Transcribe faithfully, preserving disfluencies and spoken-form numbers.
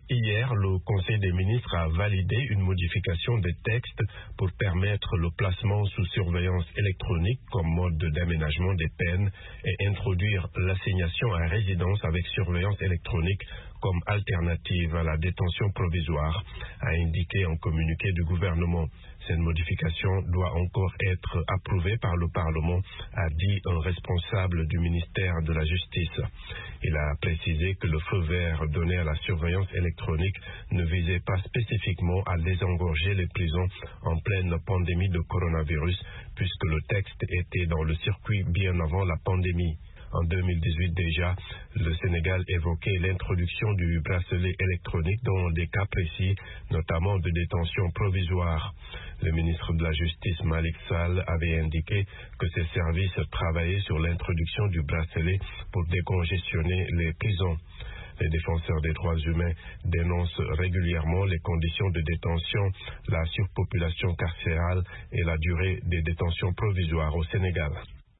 Hier, le Conseil des ministres a validé une modification des textes pour permettre le placement sous surveillance électronique comme mode d'aménagement des peines et introduire l'assignation à résidence avec surveillance électronique comme alternative à la détention provisoire, a indiqué un communiqué du gouvernement. Cette modification doit encore être approuvée par le Parlement, a dit un responsable du ministère de la Justice. Il a précisé que le feu vert donné à la surveillance électronique ne visait pas spécifiquement à désengorger les prisons en pleine pandémie de coronavirus, puisque le texte était dans le circuit bien avant la pandémie. En deux mille dix-huit déjà, le Sénégal évoquait l'introduction du bracelet électronique dans des cas précis, notamment de détention provisoire. Le ministre de la Justice, Malick Sall, avait indiqué que ses services travaillaient sur l'introduction du bracelet pour décongestionner les prisons. Les défenseurs des droits humains dénoncent régulièrement les conditions de détention, la surpopulation carcérale et la durée des détentions provisoires au Sénégal.